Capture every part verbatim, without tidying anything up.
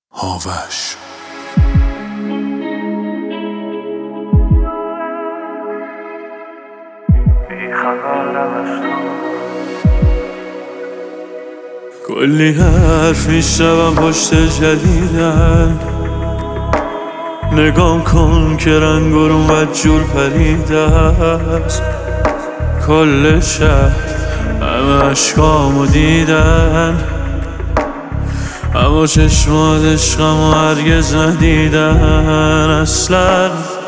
هاوش کلی حرف میشنوم پشت جدیدن، نگام کن که رنگ و رو بدجور پریده است. کل شهر همه عشقامو دیدن، اما چشمات عشقمو هرگز ندیدن اصلا.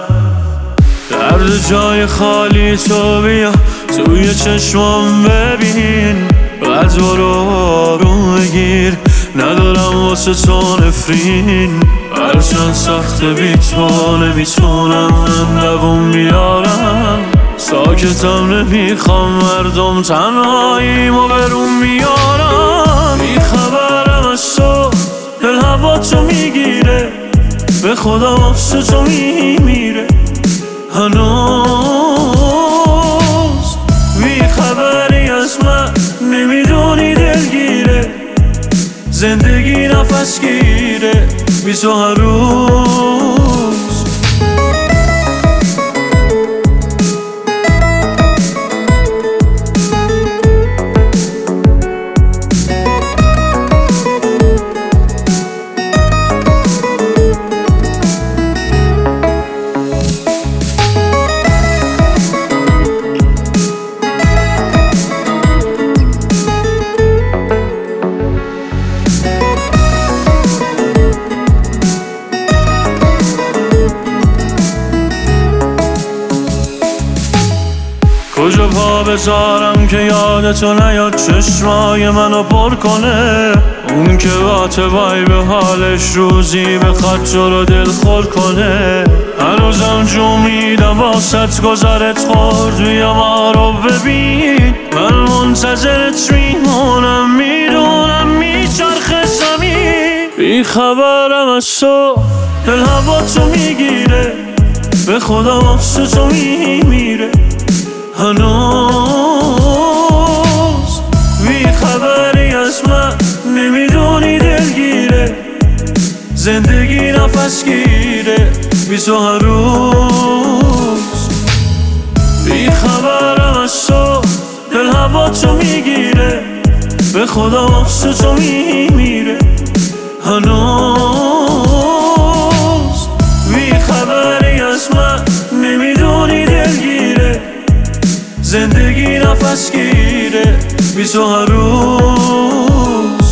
درد جای خالی تو بیا توی چشمام ببین، بعد برو آروم بگیر، ندارم واسه تو نفرین. هرچند سخته بی تو نمیتونم من دووم بیارم، ساکتم نمیخوام مردم تنهاییمو برون بیارم. بیخبرم از تو دل هوا تو میگیره، به خدا واسه تو میمیره هنوز. بیخبری از من نمیدونی دلگیره، زندگی نفس گیره بی تو هر روز. کجا پا بذارم که یادتو نیاد چشمای منو پر کنه، اون که وای به حالش روزی بخواد تو رو دل خور کنه. هنوزم جو میدم واسط گذرت خورد، بیا ما رو ببین، من منتظرت میمونم، میدونم میچرخه زمین. بیخبرم از تو دل هوا تو میگیره، به خدا واسه تو میمیره هنوز. بیخبری از من نمیدونی دلگیره، زندگی نفس گیره بی تو هر روز. بیخبرم از تو دل هوا تو میگیره، به خدا واسه تو میمیره هنوز. بیخبری از من نمیدونی دلگیره، زندگی نفس گیره بی تو هر روز.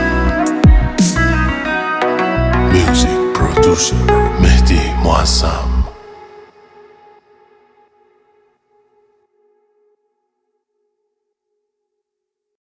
Music producer مهدی معظم.